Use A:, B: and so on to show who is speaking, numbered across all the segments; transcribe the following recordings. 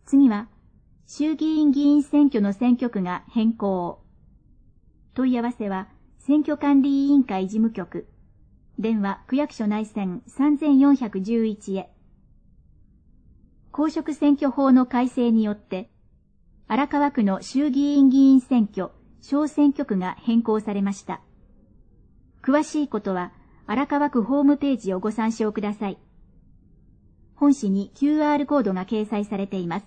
A: 次は、衆議院議員選挙の選挙区が変更。問い合わせは、選挙管理委員会事務局。電話区役所内線3411へ。公職選挙法の改正によって、荒川区の衆議院議員選挙小選挙区が変更されました。詳しいことは、荒川区ホームページをご参照ください。本紙に QR コードが掲載されています。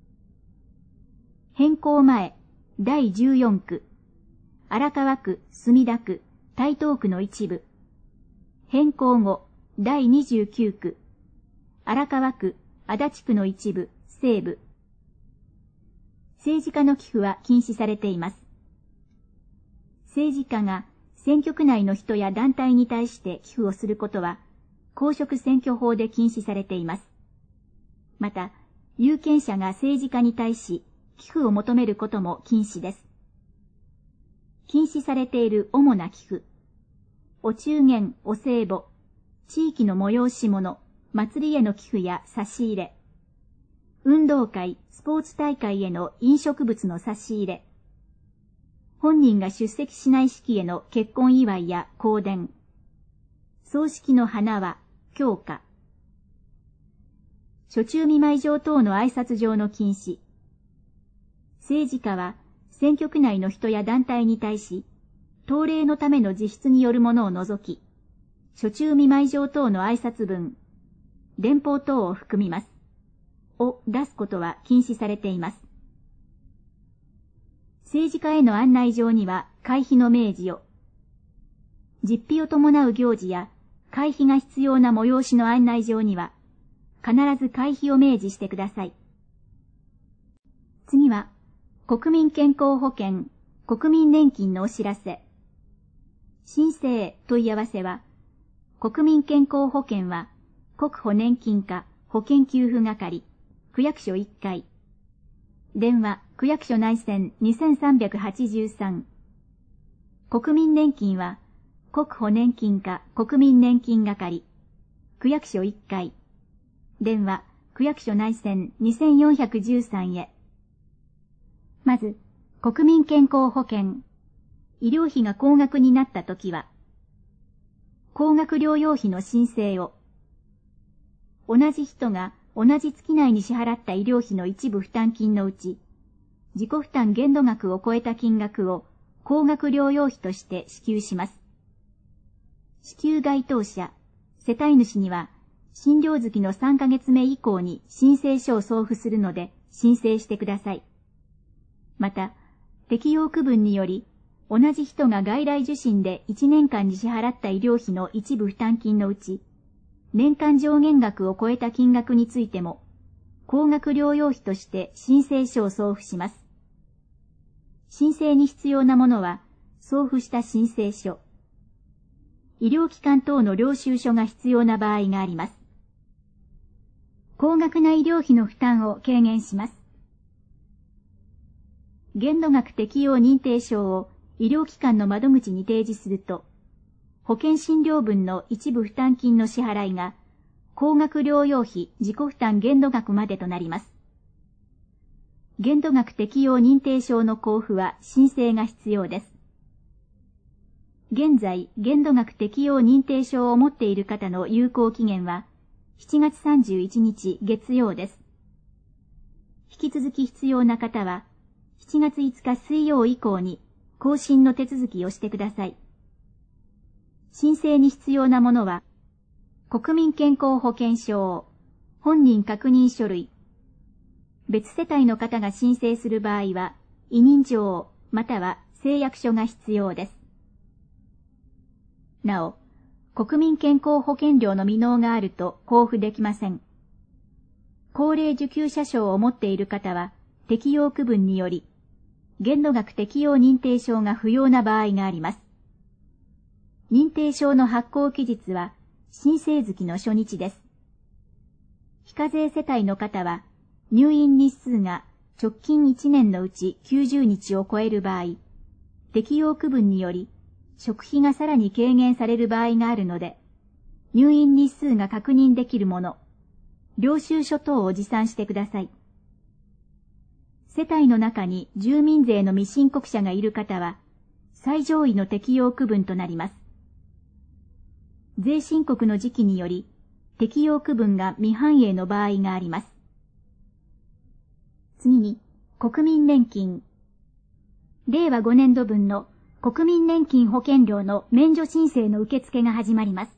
A: 変更前、第14区、荒川区、墨田区、台東区の一部。変更後、第29区、荒川区、足立区の一部、西部。政治家の寄付は禁止されています。政治家が選挙区内の人や団体に対して寄付をすることは、公職選挙法で禁止されています。また、有権者が政治家に対し寄付を求めることも禁止です。禁止されている主な寄付。お中元、お歳暮、地域の催し物、祭りへの寄付や差し入れ、運動会、スポーツ大会への飲食物の差し入れ、本人が出席しない式への結婚祝いや香典、葬式の花輪、供花、暑中見舞い状等の挨拶状の禁止。政治家は選挙区内の人や団体に対し、党令のための自筆によるものを除き、暑中見舞い状等の挨拶文、電報等を含みます。を出すことは禁止されています。政治家への案内状には会費の明示を、実費を伴う行事や会費が必要な催しの案内状には、必ず会費を明示してください。次は、国民健康保険、国民年金のお知らせ。申請問い合わせは、国民健康保険は、国保年金課保険給付係、区役所1階。電話、区役所内線2383。国民年金は、国保年金課国民年金係、区役所1階。電話、区役所内線2413へ。まず、国民健康保険。医療費が高額になったときは、高額療養費の申請を、同じ人が同じ月内に支払った医療費の一部負担金のうち、自己負担限度額を超えた金額を高額療養費として支給します。支給該当者、世帯主には、診療月の3ヶ月目以降に申請書を送付するので申請してください。また、適用区分により、同じ人が外来受診で1年間に支払った医療費の一部負担金のうち、年間上限額を超えた金額についても、高額療養費として申請書を送付します。申請に必要なものは、送付した申請書、医療機関等の領収書が必要な場合があります。高額な医療費の負担を軽減します。限度額適用認定証を医療機関の窓口に提示すると、保険診療分の一部負担金の支払いが、高額療養費自己負担限度額までとなります。限度額適用認定証の交付は申請が必要です。現在、限度額適用認定証を持っている方の有効期限は、7月31日月曜です。引き続き必要な方は、7月5日水曜以降に更新の手続きをしてください。申請に必要なものは、国民健康保険証、本人確認書類、別世帯の方が申請する場合は、委任状または誓約書が必要です。なお、国民健康保険料の未納があると交付できません。高齢受給者証を持っている方は、適用区分により、限度額適用認定証が不要な場合があります。認定証の発行期日は、申請月の初日です。非課税世帯の方は、入院日数が直近1年のうち90日を超える場合、適用区分により、食費がさらに軽減される場合があるので、入院日数が確認できるもの、領収書等を持参してください。 世帯の中に住民税の未申告者がいる方は、最上位の適用区分となります。税申告の時期により、適用区分が未反映の場合があります。次に、国民年金。令和5年度分の国民年金保険料の免除申請の受付が始まります。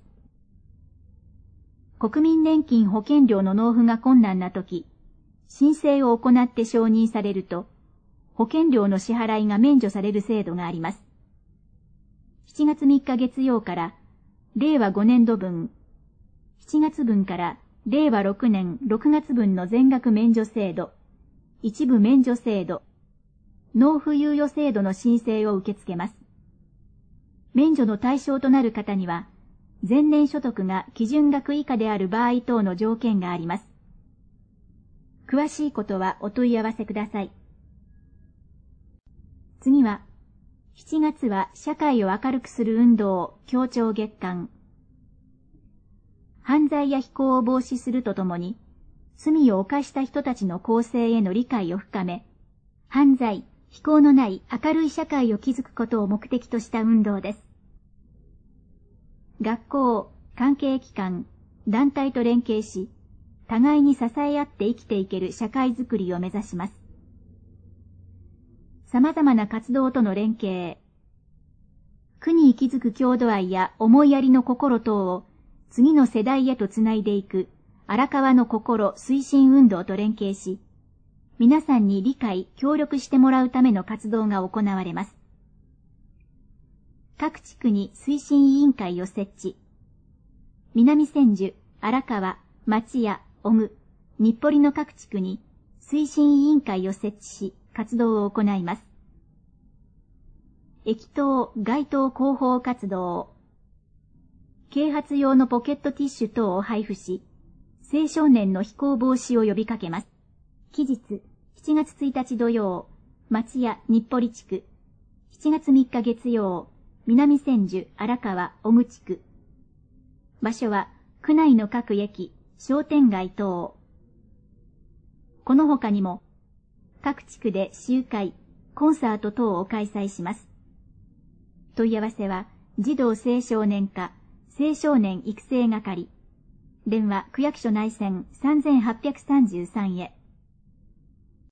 A: 国民年金保険料の納付が困難なとき、申請を行って承認されると、保険料の支払いが免除される制度があります。7月3日月曜から、令和5年度分、7月分から令和6年6月分の全額免除制度、一部免除制度、納付猶予制度の申請を受け付けます。免除の対象となる方には、前年所得が基準額以下である場合等の条件があります。詳しいことはお問い合わせください。次は、7月は社会を明るくする運動協調月間。犯罪や非行を防止するとともに、罪を犯した人たちの更生への理解を深め、犯罪、非行のない明るい社会を築くことを目的とした運動です。学校、関係機関、団体と連携し、互いに支え合って生きていける社会づくりを目指します。様々な活動との連携、苦に息づく郷土愛や思いやりの心等を次の世代へとつないでいく荒川の心推進運動と連携し、皆さんに理解、協力してもらうための活動が行われます。各地区に推進委員会を設置。南千住、荒川、町屋、小具、日暮里の各地区に推進委員会を設置し、活動を行います。駅頭、街頭広報活動。啓発用のポケットティッシュ等を配布し、青少年の非行防止を呼びかけます。期日、7月1日土曜、町屋日暮里地区。7月3日月曜、南千住、荒川、小具地区。場所は、区内の各駅、商店街等。この他にも、各地区で集会、コンサート等を開催します。問い合わせは、児童青少年課、青少年育成係。電話区役所内線3833へ。